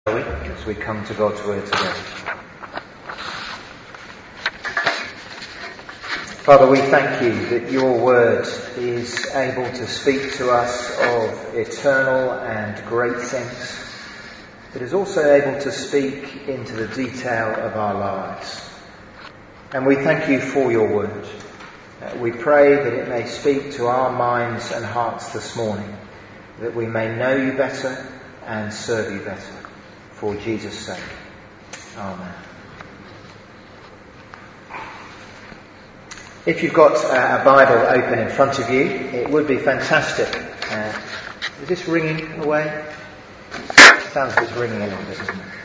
As we come to God's Word today. Father, we thank you that your Word is able to speak to us of eternal and great things. It is also able to speak into the detail of our lives. And we thank you for your Word. We pray that it may speak to our minds and hearts this morning, that we may know you better and serve you better. For Jesus' sake. Amen. If you've got a Bible open in front of you, it would be fantastic. Is this ringing away? It sounds like it's ringing a little bit, doesn't it?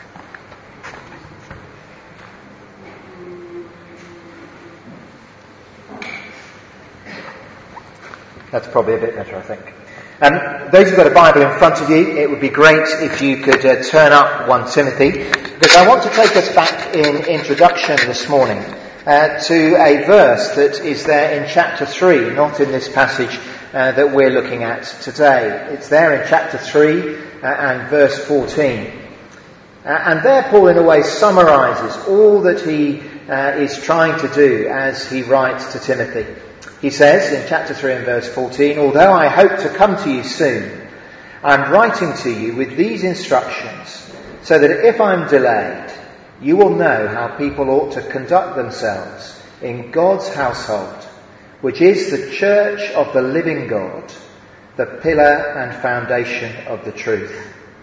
That's probably a bit better, I think. Those who've got a Bible in front of you, it would be great if you could turn up 1 Timothy, because I want to take us back in introduction this morning to a verse that is there in chapter 3, not in this passage that we're looking at today. It's there in chapter 3 and verse 14. And there Paul in a way summarises all that he is trying to do as he writes to Timothy. He says in chapter 3 and verse 14, "Although I hope to come to you soon, I'm writing to you with these instructions, so that if I'm delayed, you will know how people ought to conduct themselves in God's household, which is the church of the living God, the pillar and foundation of the truth."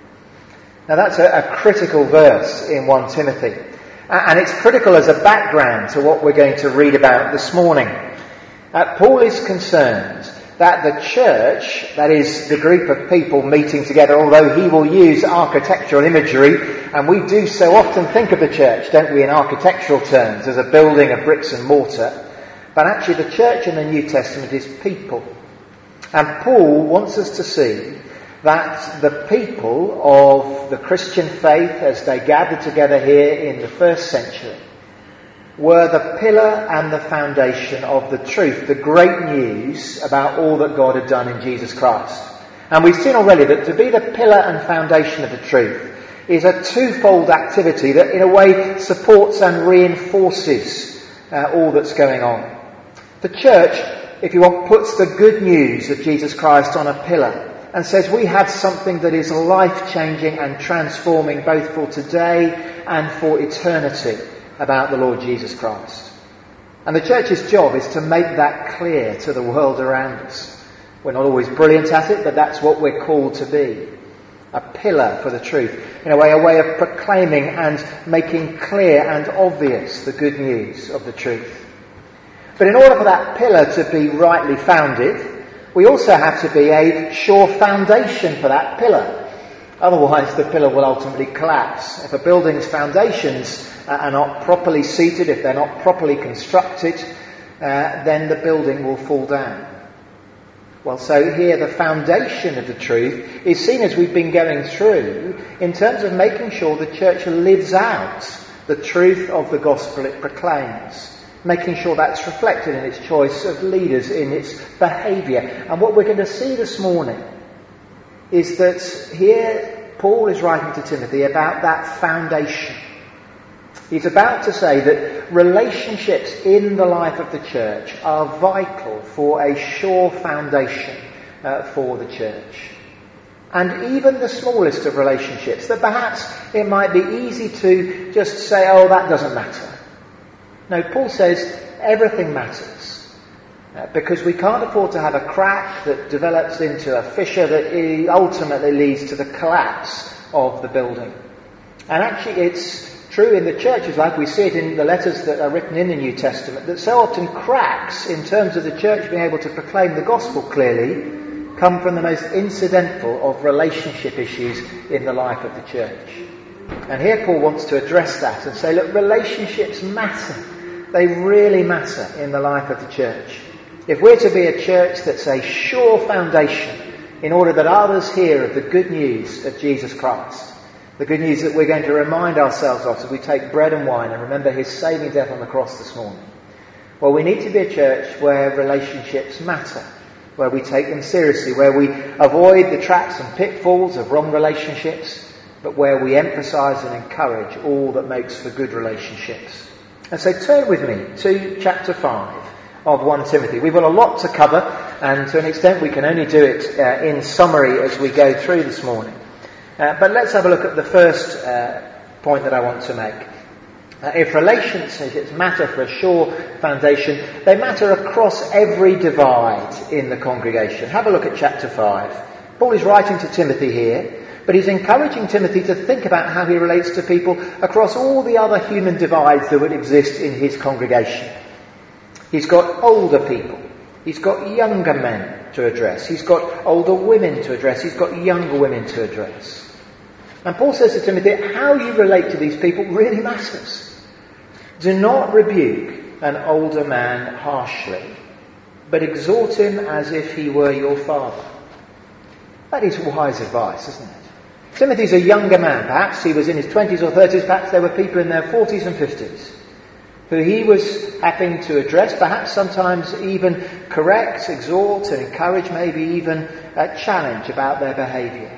Now that's a critical verse in 1 Timothy, and it's critical as a background to what we're going to read about this morning. Paul is concerned that the church, that is the group of people meeting together, although he will use architectural imagery, and we do so often think of the church, don't we, in architectural terms, as a building of bricks and mortar, but actually the church in the New Testament is people. And Paul wants us to see that the people of the Christian faith, as they gathered together here in the first century, were the pillar and the foundation of the truth, the great news about all that God had done in Jesus Christ. And we've seen already that to be the pillar and foundation of the truth is a twofold activity that in a way supports and reinforces all that's going on. The church, if you want, puts the good news of Jesus Christ on a pillar and says we have something that is life-changing and transforming both for today and for eternity about the Lord Jesus Christ. And the church's job is to make that clear to the world around us. We're not always brilliant at it, but that's what we're called to be. A pillar for the truth. In a way of proclaiming and making clear and obvious the good news of the truth. But in order for that pillar to be rightly founded, we also have to be a sure foundation for that pillar. Otherwise the pillar will ultimately collapse. If a building's foundations are not properly seated, if they're not properly constructed, then the building will fall down. Well, so here the foundation of the truth is seen, as we've been going through, in terms of making sure the church lives out the truth of the gospel it proclaims. Making sure that's reflected in its choice of leaders, in its behaviour. And what we're going to see this morning is that here Paul is writing to Timothy about that foundation. He's about to say that relationships in the life of the church are vital for a sure foundation for the church. And even the smallest of relationships, that perhaps it might be easy to just say, oh, that doesn't matter. No, Paul says everything matters. Because we can't afford to have a crack that develops into a fissure that ultimately leads to the collapse of the building. And actually it's true in the church's life, we see it in the letters that are written in the New Testament, that so often cracks in terms of the church being able to proclaim the gospel clearly come from the most incidental of relationship issues in the life of the church. And here Paul wants to address that and say, look, relationships matter. They really matter in the life of the church. If we're to be a church that's a sure foundation in order that others hear of the good news of Jesus Christ, the good news that we're going to remind ourselves of as we take bread and wine and remember his saving death on the cross this morning, well, we need to be a church where relationships matter, where we take them seriously, where we avoid the traps and pitfalls of wrong relationships, but where we emphasise and encourage all that makes for good relationships. And so turn with me to chapter 5 of 1 Timothy. We've got a lot to cover, and to an extent we can only do it in summary as we go through this morning. But let's have a look at the first point that I want to make. If relationships matter for a sure foundation, they matter across every divide in the congregation. Have a look at chapter 5. Paul is writing to Timothy here, but he's encouraging Timothy to think about how he relates to people across all the other human divides that would exist in his congregation. He's got older people. He's got younger men to address. He's got older women to address. He's got younger women to address. And Paul says to Timothy, how you relate to these people really matters. Do not rebuke an older man harshly, but exhort him as if he were your father. That is wise advice, isn't it? Timothy's a younger man. Perhaps he was in his 20s or 30s. Perhaps there were people in their 40s and 50s who he was having to address, perhaps sometimes even correct, exhort and encourage, maybe even challenge about their behaviour.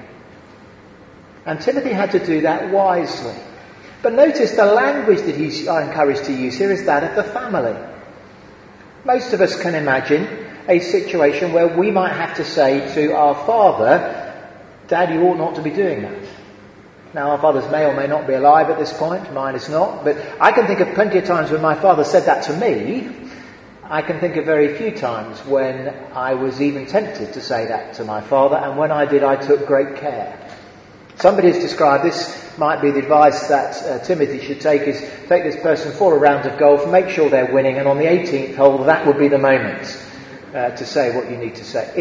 And Timothy had to do that wisely. But notice the language that he's encouraged to use here is that of the family. Most of us can imagine a situation where we might have to say to our father, Dad, you ought not to be doing that. Now, our fathers may or may not be alive at this point. Mine is not. But I can think of plenty of times when my father said that to me. I can think of very few times when I was even tempted to say that to my father. And when I did, I took great care. Somebody has described this might be the advice that Timothy should take is take this person for a round of golf, make sure they're winning, and on the 18th hole, that would be the moment to say what you need to say.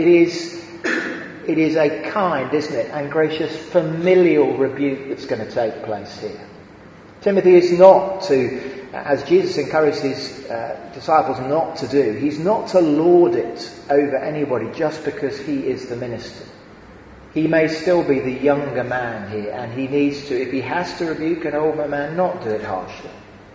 It is a kind, isn't it, and gracious familial rebuke that's going to take place here. Timothy is not to, as Jesus encouraged his disciples not to do, he's not to lord it over anybody just because he is the minister. He may still be the younger man here, and he needs to, if he has to rebuke an older man, not do it harshly,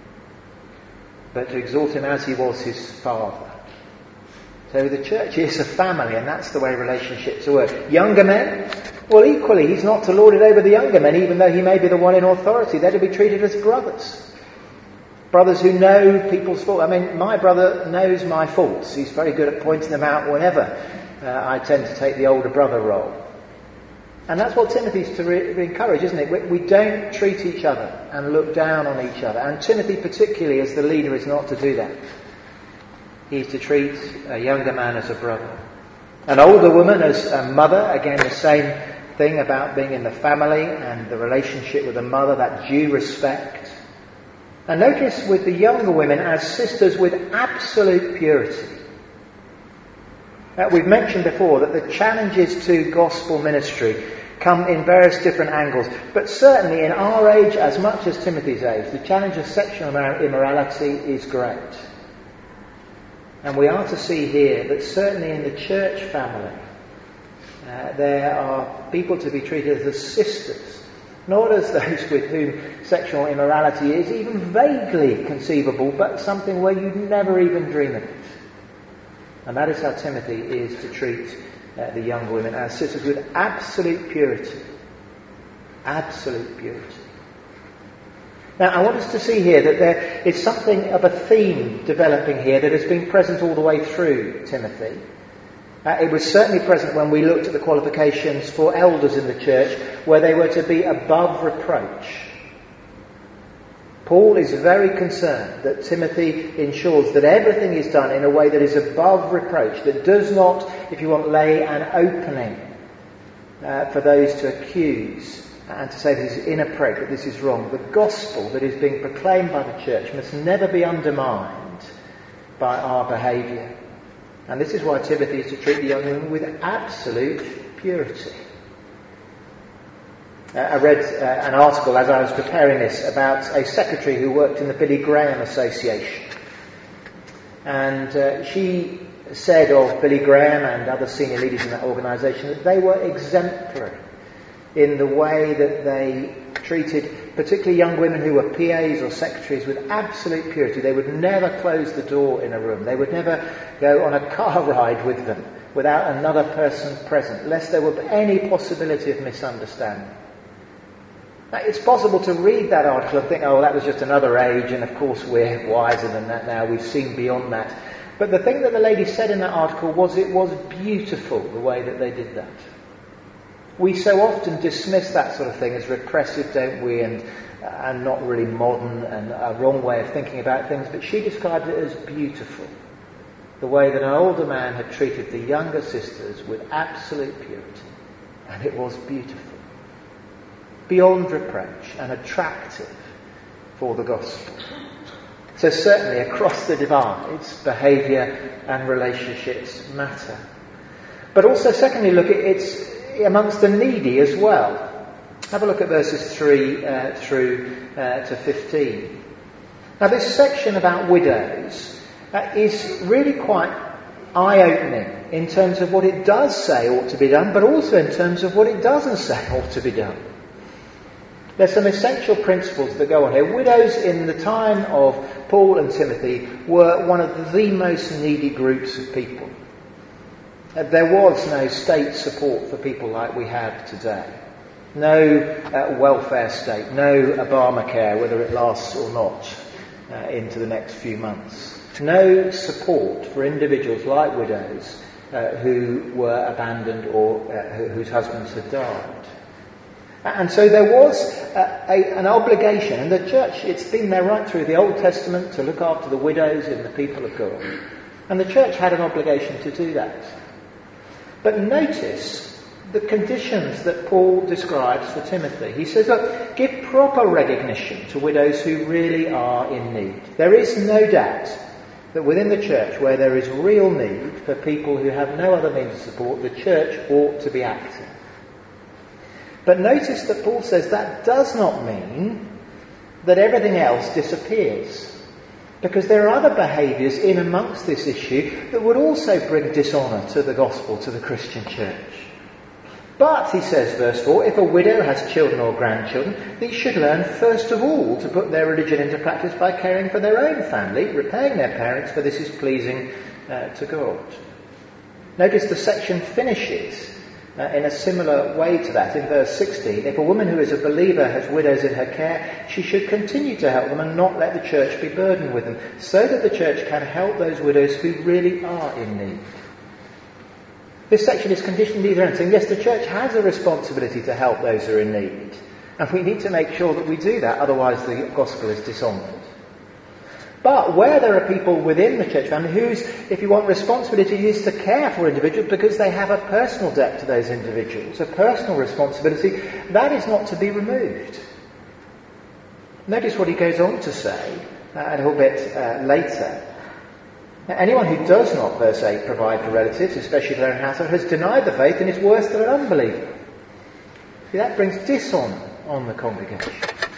but to exhort him as he was his father. So the church is a family, and that's the way relationships work. Younger men, well, equally, he's not to lord it over the younger men, even though he may be the one in authority. They're to be treated as brothers. Brothers who know people's faults. I mean, my brother knows my faults. He's very good at pointing them out whenever I tend to take the older brother role. And that's what Timothy's to encourage, isn't it? We don't treat each other and look down on each other. And Timothy, particularly as the leader, is not to do that. He's to treat a younger man as a brother. An older woman as a mother. Again, the same thing about being in the family and the relationship with the mother, that due respect. And notice with the younger women as sisters with absolute purity. We've mentioned before that the challenges to gospel ministry come in various different angles. But certainly in our age, as much as Timothy's age, the challenge of sexual immorality is great. And we are to see here that certainly in the church family, there are people to be treated as sisters, not as those with whom sexual immorality is even vaguely conceivable, but something where you'd never even dream of it. And that is how Timothy is to treat the young women as sisters with absolute purity. Absolute purity. Now, I want us to see here that there is something of a theme developing here that has been present all the way through Timothy. It was certainly present when we looked at the qualifications for elders in the church, where they were to be above reproach. Paul is very concerned that Timothy ensures that everything is done in a way that is above reproach, that does not, if you want, lay an opening for those to accuse and to say this is inappropriate, this is wrong. The gospel that is being proclaimed by the church must never be undermined by our behaviour. And this is why Timothy is to treat the young women with absolute purity. I read an article as I was preparing this about a secretary who worked in the Billy Graham Association. And she said of Billy Graham and other senior leaders in that organisation that they were exemplary in the way that they treated particularly young women who were PAs or secretaries with absolute purity. They would never close the door in a room. They would never go on a car ride with them without another person present, lest there were any possibility of misunderstanding. Now, it's possible to read that article and think, oh, that was just another age, and of course we're wiser than that now, we've seen beyond that. But the thing that the lady said in that article was it was beautiful the way that they did that. We so often dismiss that sort of thing as repressive, don't we, and not really modern and a wrong way of thinking about things, but she described it as beautiful. The way that an older man had treated the younger sisters with absolute purity. And it was beautiful. Beyond reproach and attractive for the gospel. So certainly across the divides, behaviour and relationships matter. But also secondly, look, it's amongst the needy as well. Have a look at verses 3 through to 15. Now this section about widows is really quite eye-opening in terms of what it does say ought to be done, but also in terms of what it doesn't say ought to be done. There's some essential principles that go on here. Widows in the time of Paul and Timothy were one of the most needy groups of people. There was no state support for people like we have today. No welfare state, no Obamacare, whether it lasts or not, into the next few months. No support for individuals like widows who were abandoned or whose husbands had died. And so there was an obligation, and the church, it's been there right through the Old Testament to look after the widows and the people of God. And the church had an obligation to do that. But notice the conditions that Paul describes for Timothy. He says, look, give proper recognition to widows who really are in need. There is no doubt that within the church, where there is real need for people who have no other means of support, the church ought to be active. But notice that Paul says that does not mean that everything else disappears. Because there are other behaviours in amongst this issue that would also bring dishonour to the gospel, to the Christian church. But, he says, verse 4, if a widow has children or grandchildren, these should learn first of all to put their religion into practice by caring for their own family, repaying their parents, for this is pleasing to God. Notice the section finishes in a similar way to that. In verse 16, if a woman who is a believer has widows in her care, she should continue to help them and not let the church be burdened with them, so that the church can help those widows who really are in need. This section is conditioned either end, saying, yes, the church has a responsibility to help those who are in need. And we need to make sure that we do that, otherwise the gospel is dishonoured. But where there are people within the church family whose, if you want, responsibility is to care for individuals because they have a personal debt to those individuals, a personal responsibility, that is not to be removed. Notice what he goes on to say a little bit later. Now, anyone who does not, verse 8, provide for relatives, especially their own household, has denied the faith and is worse than an unbeliever. See, that brings dishonour on the congregation.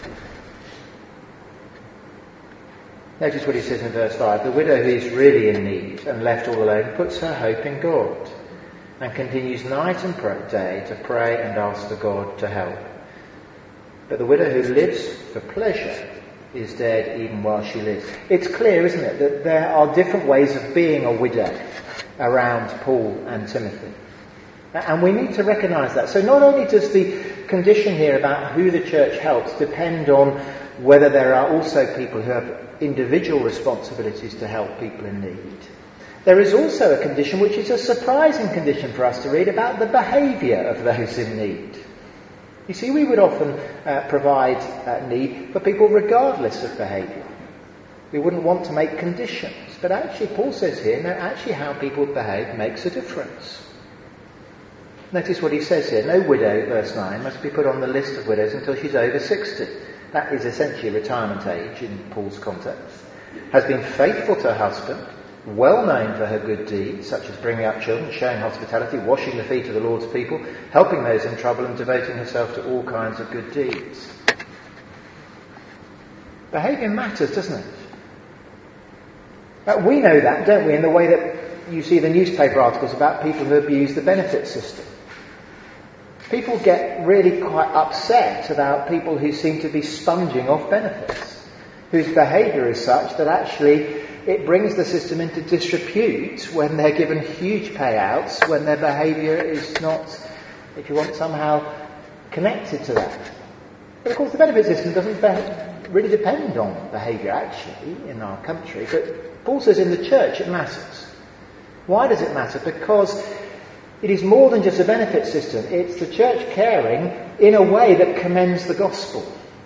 Notice what he says in verse 5. The widow who is really in need and left all alone puts her hope in God and continues night and day to pray and ask for God to help. But the widow who lives for pleasure is dead even while she lives. It's clear, isn't it, that there are different ways of being a widow around Paul and Timothy. And we need to recognise that. So not only does the condition here about who the church helps depend on whether there are also people who have individual responsibilities to help people in need, there is also a condition which is a surprising condition for us to read about the behaviour of those in need. You see, we would often provide need for people regardless of behaviour. We wouldn't want to make conditions. But actually, Paul says here, no, actually how people behave makes a difference. Notice what he says here. No widow, verse 9, must be put on the list of widows until she's over 60. That is essentially retirement age in Paul's context. Has been faithful to her husband, well known for her good deeds, such as bringing up children, showing hospitality, washing the feet of the Lord's people, helping those in trouble and devoting herself to all kinds of good deeds. Behaviour matters, doesn't it? We know that, don't we, in the way that you see the newspaper articles about people who abuse the benefit system. People get really quite upset about people who seem to be sponging off benefits, whose behaviour is such that actually it brings the system into disrepute when they're given huge payouts, when their behaviour is not, if you want, somehow connected to that. But of course the benefit system doesn't really depend on behaviour actually in our country. But Paul says in the church it matters. Why does it matter? Because it is more than just a benefit system. It's the church caring in a way that commends the gospel.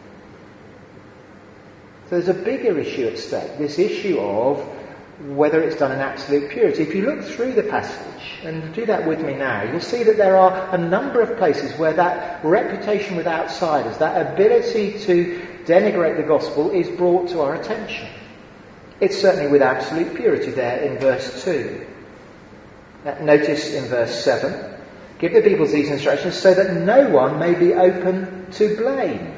So there's a bigger issue at stake. This issue of whether it's done in absolute purity. If you look through the passage, and do that with me now, you'll see that there are a number of places where that reputation with outsiders, that ability to denigrate the gospel is brought to our attention. It's certainly with absolute purity there in verse 2. Notice in verse 7, give the people these instructions so that no one may be open to blame.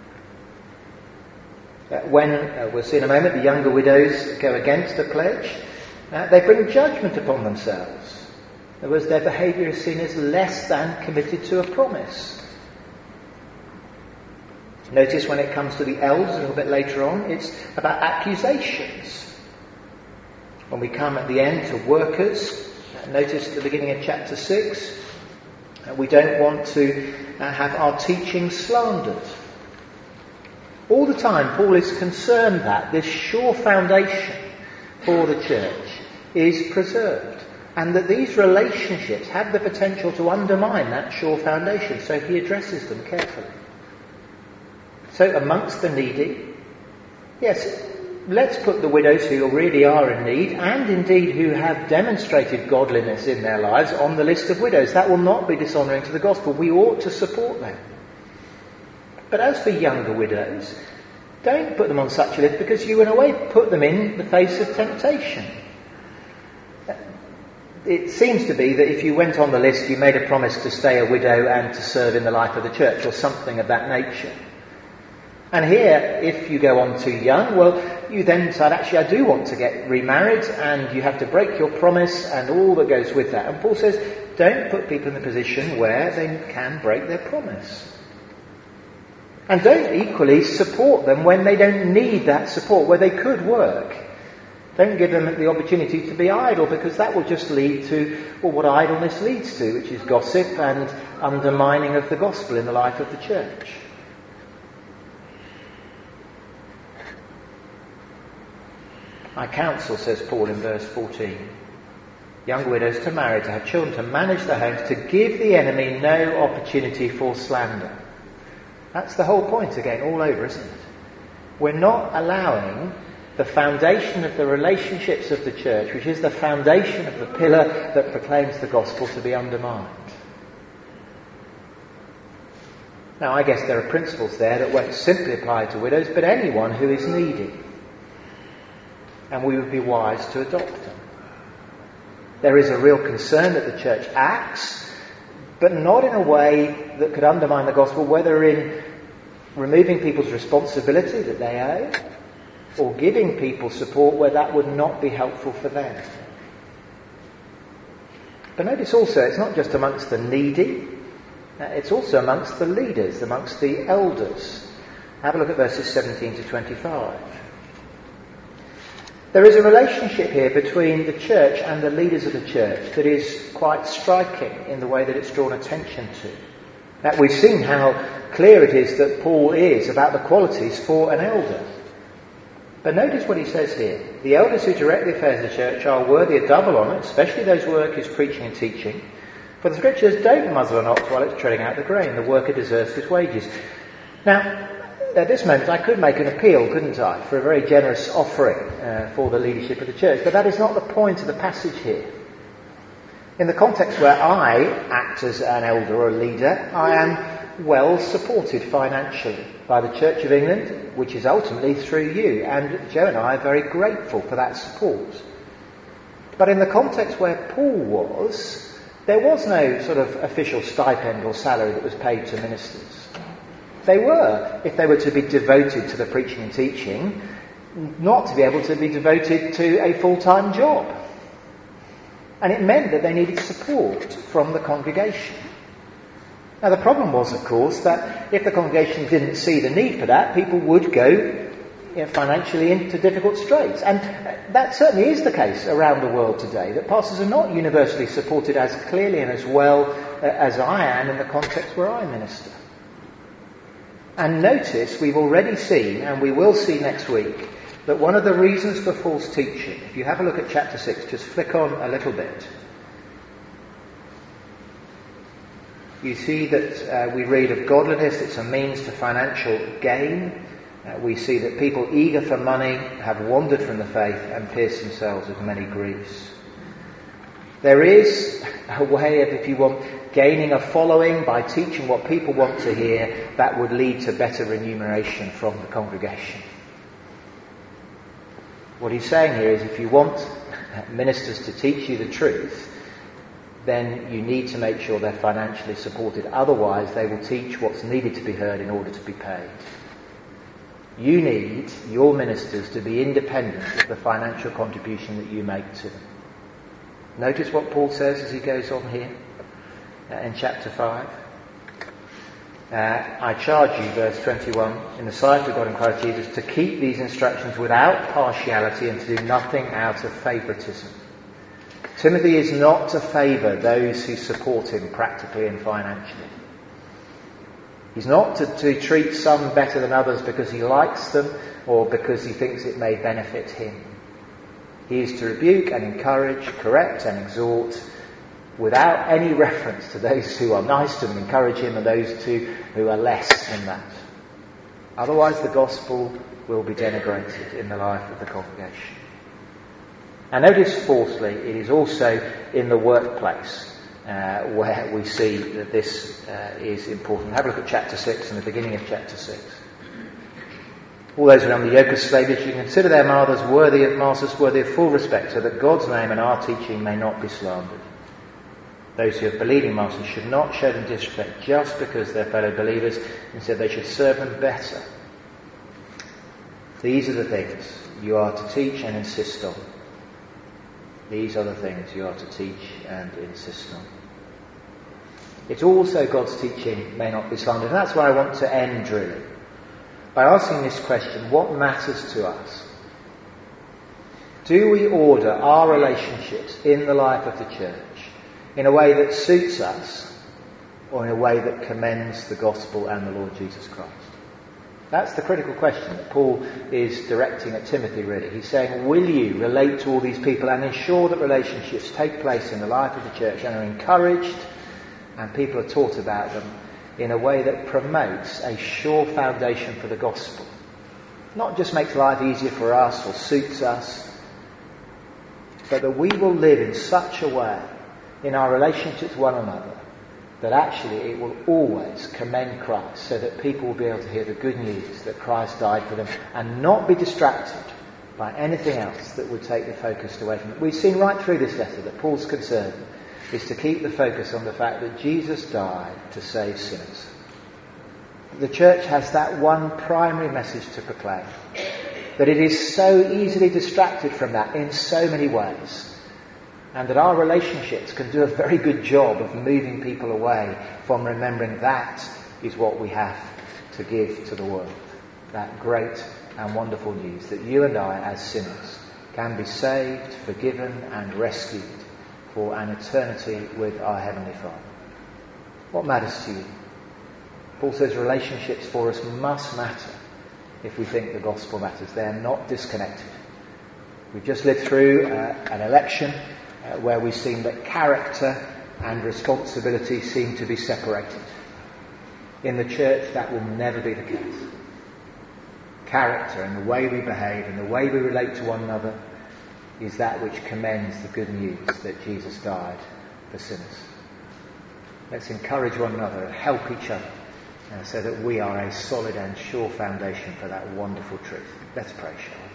When, we'll see in a moment, the younger widows go against the pledge, they bring judgment upon themselves. In other words, their behaviour is seen as less than committed to a promise. Notice when it comes to the elders a little bit later on, it's about accusations. When we come at the end to workers, notice at the beginning of chapter 6, we don't want to have our teaching slandered. All the time Paul is concerned that this sure foundation for the church is preserved and that these relationships have the potential to undermine that sure foundation, so he addresses them carefully. So amongst the needy, yes, let's put the widows who really are in need and indeed who have demonstrated godliness in their lives on the list of widows. That will not be dishonouring to the gospel. We ought to support them. But as for younger widows, don't put them on such a list because you in a way put them in the face of temptation. It seems to be that if you went on the list you made a promise to stay a widow and to serve in the life of the church or something of that nature. And here, if you go on too young, well, you then decide, actually, I do want to get remarried, and you have to break your promise and all that goes with that. And Paul says, don't put people in the position where they can break their promise. And don't equally support them when they don't need that support, where they could work. Don't give them the opportunity to be idle, because that will just lead to what idleness leads to, which is gossip and undermining of the gospel in the life of the church. I counsel, says Paul in verse 14, young widows to marry, to have children, to manage their homes, to give the enemy no opportunity for slander. That's the whole point again, all over, isn't it? We're not allowing the foundation of the relationships of the church, which is the foundation of the pillar that proclaims the gospel, to be undermined. Now, I guess there are principles there that won't simply apply to widows, but anyone who is needy. And we would be wise to adopt them. There is a real concern that the church acts, but not in a way that could undermine the gospel, whether in removing people's responsibility that they owe, or giving people support where that would not be helpful for them. But notice also, it's not just amongst the needy, it's also amongst the leaders, amongst the elders. Have a look at verses 17 to 25. There is a relationship here between the church and the leaders of the church that is quite striking in the way that it's drawn attention to. That we've seen how clear it is that Paul is about the qualities for an elder. But notice what he says here. The elders who direct the affairs of the church are worthy of double honour, especially those who work is preaching and teaching. For the scriptures, don't muzzle an ox while it's treading out the grain. The worker deserves his wages. Now, at this moment I could make an appeal, couldn't I, for a very generous offering for the leadership of the church. But that is not the point of the passage here. In the context where I act as an elder or a leader, I am well supported financially by the Church of England, which is ultimately through you. And Joe and I are very grateful for that support. But in the context where Paul was, there was no sort of official stipend or salary that was paid to ministers. They were, if they were to be devoted to the preaching and teaching, not to be able to be devoted to a full-time job. And it meant that they needed support from the congregation. Now the problem was, of course, that if the congregation didn't see the need for that, people would go financially into difficult straits. And that certainly is the case around the world today, that pastors are not universally supported as clearly and as well as I am in the context where I minister. And notice we've already seen, and we will see next week, that one of the reasons for false teaching, if you have a look at chapter 6, just flick on a little bit, you see that we read of godliness, it's a means to financial gain. We see that people eager for money have wandered from the faith and pierced themselves with many griefs. There is a way of, if you want, gaining a following by teaching what people want to hear that would lead to better remuneration from the congregation. What he's saying here is if you want ministers to teach you the truth, then you need to make sure they're financially supported. Otherwise, they will teach what's needed to be heard in order to be paid. You need your ministers to be independent of the financial contribution that you make to them. Notice what Paul says as he goes on here in chapter 5. I charge you, verse 21, in the sight of God in Christ Jesus, to keep these instructions without partiality and to do nothing out of favouritism. Timothy is not to favour those who support him practically and financially. He's not to treat some better than others because he likes them or because he thinks it may benefit him. He is to rebuke and encourage, correct and exhort, without any reference to those who are nice to him, encourage him, and those who are less than that. Otherwise the gospel will be denigrated in the life of the congregation. And notice, fourthly, it is also in the workplace where we see that this is important. Have a look at chapter 6 and the beginning of chapter 6. All those who are under the yoke of slavery should consider their masters worthy of full respect, so that God's name and our teaching may not be slandered. Those who have believing masters should not show them disrespect just because they're fellow believers. Instead, they should serve them better. These are the things you are to teach and insist on. These are the things you are to teach and insist on. It's also God's teaching may not be slandered. And that's where I want to end, really, by asking this question: what matters to us? Do we order our relationships in the life of the church in a way that suits us, or in a way that commends the gospel and the Lord Jesus Christ? That's the critical question that Paul is directing at Timothy, really. He's saying, will you relate to all these people and ensure that relationships take place in the life of the church and are encouraged and people are taught about them in a way that promotes a sure foundation for the gospel? Not just makes life easier for us or suits us, but that we will live in such a way in our relationship to one another that actually it will always commend Christ, so that people will be able to hear the good news that Christ died for them and not be distracted by anything else that would take the focus away from it. We've seen right through this letter that Paul's concern is to keep the focus on the fact that Jesus died to save sinners. The church has that one primary message to proclaim, that it is so easily distracted from that in so many ways, and that our relationships can do a very good job of moving people away from remembering that is what we have to give to the world. That great and wonderful news that you and I, as sinners, can be saved, forgiven and rescued for an eternity with our Heavenly Father. What matters to you? Paul says relationships for us must matter if we think the gospel matters. They are not disconnected. We've just lived through an election where we've seen that character and responsibility seem to be separated. In the church, that will never be the case. Character and the way we behave and the way we relate to one another is that which commends the good news that Jesus died for sinners. Let's encourage one another and help each other so that we are a solid and sure foundation for that wonderful truth. Let's pray, shall we?